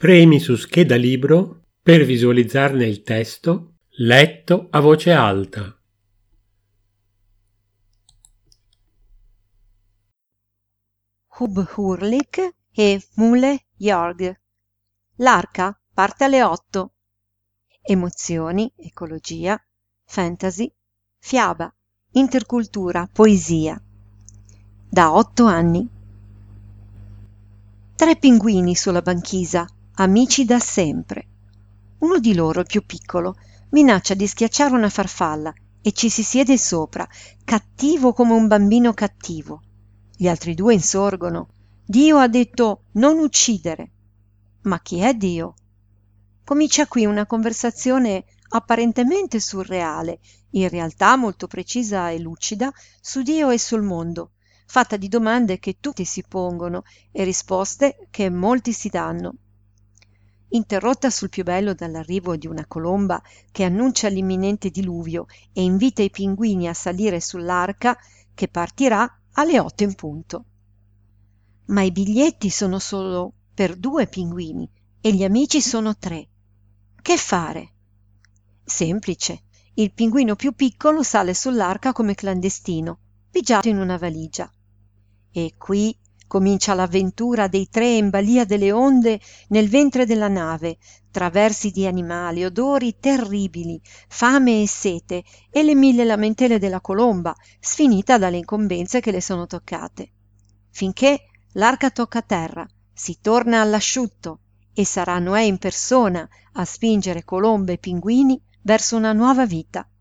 Premi su scheda libro per visualizzarne il testo letto a voce alta. Hub Hurlik e Mule Jorg. L'arca parte alle 8. Emozioni, ecologia, fantasy, fiaba, intercultura, poesia. Da 8 anni. 3 pinguini sulla banchisa, amici da sempre. Uno di loro, il più piccolo, minaccia di schiacciare una farfalla e ci si siede sopra, cattivo come un bambino cattivo. Gli altri 2 insorgono. Dio ha detto non uccidere. Ma chi è Dio? Comincia qui una conversazione apparentemente surreale, in realtà molto precisa e lucida, su Dio e sul mondo, fatta di domande che tutti si pongono e risposte che molti si danno. Interrotta sul più bello dall'arrivo di una colomba che annuncia l'imminente diluvio e invita i pinguini a salire sull'arca che partirà alle 8 in punto. Ma i biglietti sono solo per 2 pinguini e gli amici sono 3. Che fare? Semplice. Il pinguino più piccolo sale sull'arca come clandestino, pigiato in una valigia. E qui comincia l'avventura dei 3 in balia delle onde nel ventre della nave, tra versi di animali, odori terribili, fame e sete e le 1000 lamentele della colomba, sfinita dalle incombenze che le sono toccate. Finché l'arca tocca terra, si torna all'asciutto e sarà Noè in persona a spingere colombe e pinguini verso una nuova vita.